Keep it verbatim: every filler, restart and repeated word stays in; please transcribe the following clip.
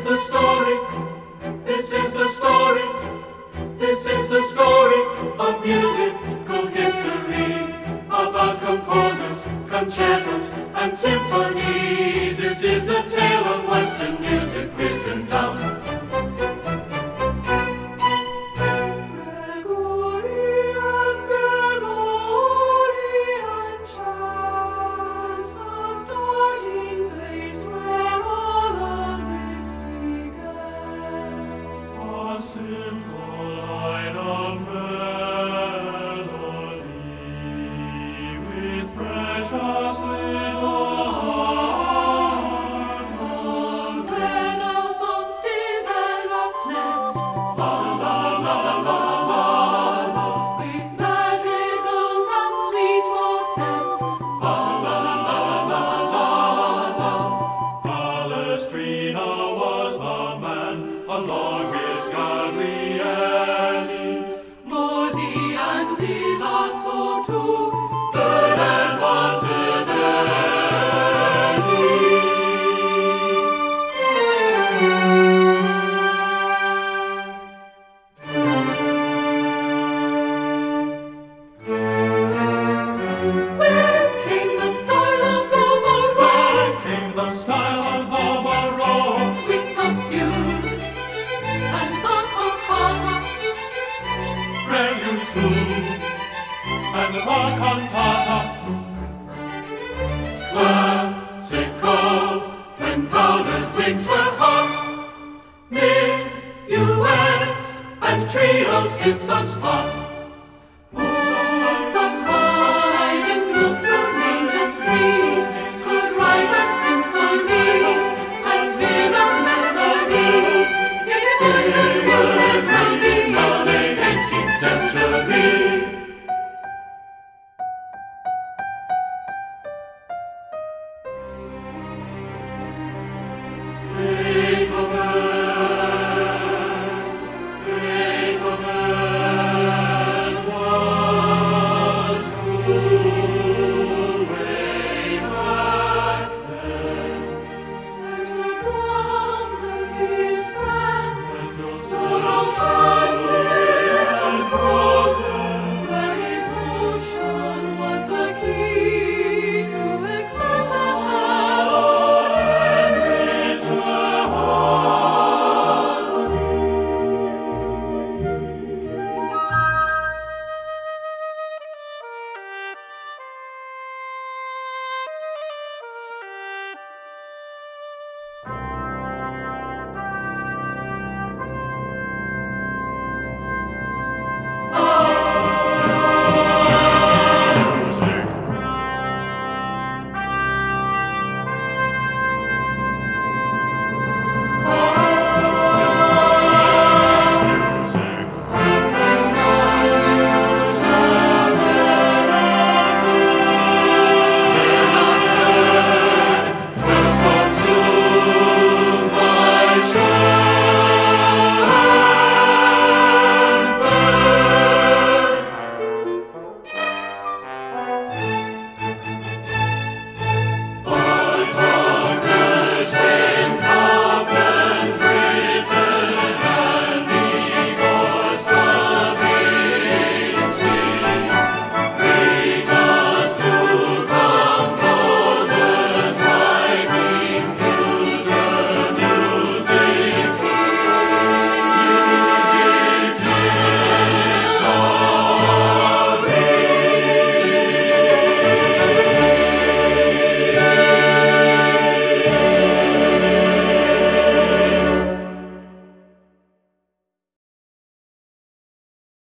the story, this is the story, this is the story of musical history, about composers, concertos, and symphonies. This is the tale of Western music written down. Simple line of melody with precious little harmony. The Renaissance developed next, fa la la la la la, with madrigals and sweet motets, fa la la la la la. Palestrina was the man, along with Gabrieli, Morley and Di Lasso too, Byrd and Monteverdi. Where came the style of the Baroque? Where came the style of the Baroque? With the fugue and the toccata, Prelude too, and the cantata. Classical, when powdered wigs were hot, minuets and trios hit the spot.